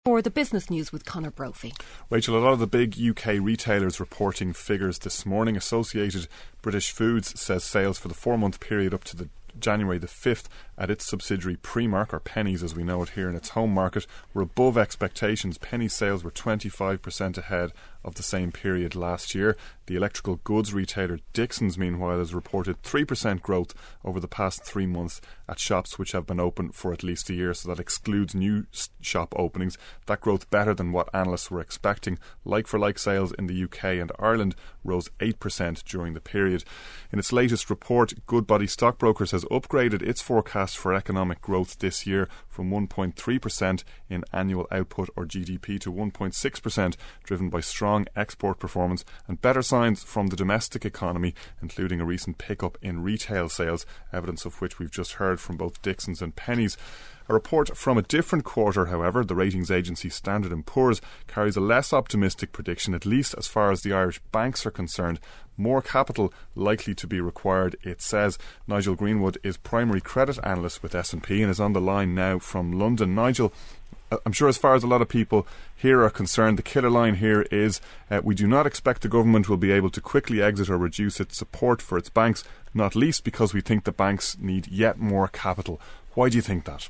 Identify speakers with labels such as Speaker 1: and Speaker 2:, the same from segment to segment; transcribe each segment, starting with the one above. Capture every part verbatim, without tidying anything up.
Speaker 1: For the business news with Conor Brophy.
Speaker 2: Rachel, a lot of the big U K retailers reporting figures this morning. Associated British Foods says sales for the four-month period up to the January the fifth at its subsidiary Primark, or Penneys as we know it here in its home market, were above expectations. Penneys sales were twenty-five percent ahead of the same period last year. The electrical goods retailer Dixons, meanwhile, has reported three percent growth over the past three months at shops which have been open for at least a year, so that excludes new shop openings. That growth better than what analysts were expecting. Like-for-like sales in the U K and Ireland rose eight percent during the period. In its latest report, Goodbody Stockbrokers has upgraded its forecast for economic growth this year from one point three percent in annual output or G D P to one point six percent, driven by strong export performance and better signs from the domestic economy, including a recent pickup in retail sales, evidence of which we've just heard from both Dixons and Penneys. A report from a different quarter, however, the ratings agency Standard and Poor's, carries a less optimistic prediction, at least as far as the Irish banks are concerned. More capital likely to be required, it says. Nigel Greenwood is primary credit analyst with S and P and is on the line now from London. Nigel, I'm sure as far as a lot of people here are concerned, the killer line here is uh, we do not expect the government will be able to quickly exit or reduce its support for its banks, not least because we think the banks need yet more capital. Why do you think that?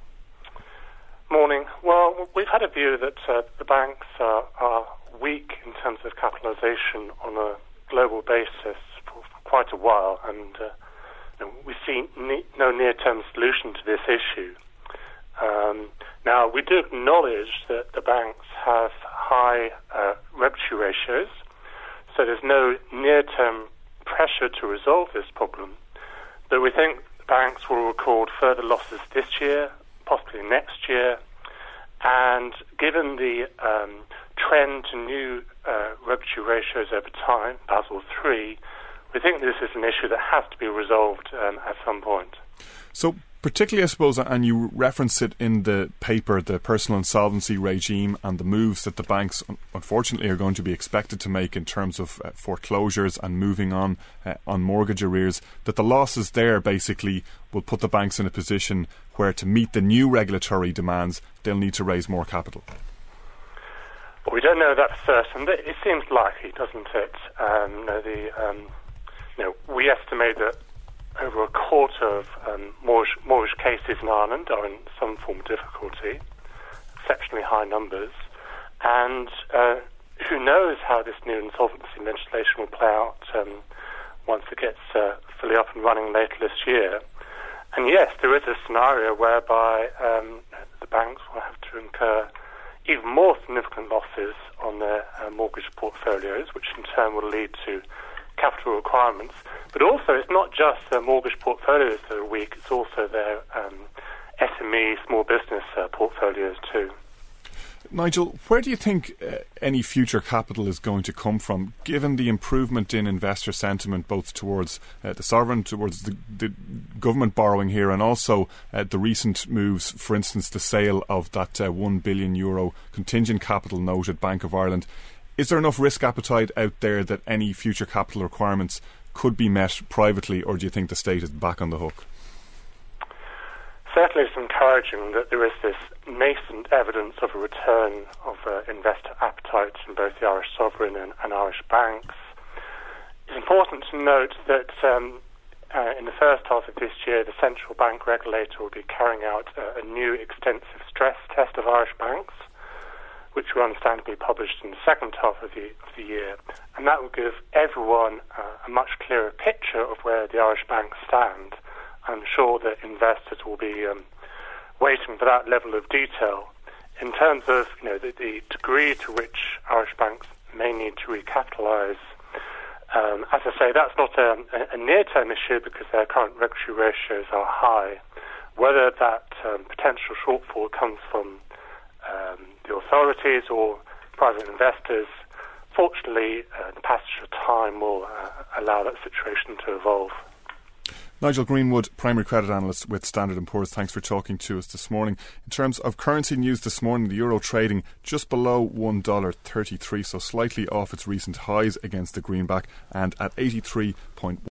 Speaker 3: Morning. Well, we've had a view that uh, the banks uh, are weak in terms of capitalisation on a global basis for, for quite a while, and uh, you know, we see ne- no near-term solution to this issue. Um, now, we do acknowledge that the banks have high uh, regulatory ratios, so there's no near-term pressure to resolve this problem, but we think the banks will record further losses this year, possibly next year, and given the um, trend to new uh, regulatory ratios over time, Basel three, we think this is an issue that has to be resolved um, at some point.
Speaker 2: So, particularly, I suppose, and you reference it in the paper, the personal insolvency regime and the moves that the banks, unfortunately, are going to be expected to make in terms of uh, foreclosures and moving on uh, on mortgage arrears, that the losses there basically will put the banks in a position where, to meet the new regulatory demands, they'll need to raise more capital.
Speaker 3: Well, we don't know that for certain, but it seems likely, doesn't it? Um, you know, the, um, you know, we estimate that over a quarter of um, mortgage, mortgage cases in Ireland are in some form of difficulty, exceptionally high numbers, and uh, who knows how this new insolvency legislation will play out um, once it gets uh, fully up and running later this year. And yes, there is a scenario whereby um, the banks will have to incur even more significant losses on their uh, mortgage portfolios, which in turn will lead to capital requirements. But also, it's not just their mortgage portfolios that are weak, it's also their um, S M E, small business uh, portfolios too.
Speaker 2: Nigel, where do you think uh, any future capital is going to come from, given the improvement in investor sentiment, both towards uh, the sovereign, towards the, the government borrowing here, and also uh, the recent moves, for instance, the sale of that uh, one billion euro contingent capital note at Bank of Ireland? Is there enough risk appetite out there that any future capital requirements could be met privately, or do you think the state is back on the hook?
Speaker 3: Certainly it's encouraging that there is this nascent evidence of a return of uh, investor appetite in both the Irish sovereign and, and Irish banks. It's important to note that um, uh, in the first half of this year, the central bank regulator will be carrying out uh, a new extensive stress test of Irish banks, which we understand will be published in the second half of the, of the year. And that will give everyone uh, a much clearer picture of where the Irish banks stand. I'm sure that investors will be um, waiting for that level of detail. In terms of you know the, the degree to which Irish banks may need to recapitalise, um, as I say, that's not a, a near-term issue because their current regulatory ratios are high. Whether that um, potential shortfall comes from um, the authorities or private investors, fortunately, uh, the passage of time will uh, allow that situation to evolve.
Speaker 2: Nigel Greenwood, primary credit analyst with Standard and Poor's, thanks for talking to us this morning. In terms of currency news this morning, the euro trading just below one dollar thirty-three, so slightly off its recent highs against the greenback, and at eighty-three point one.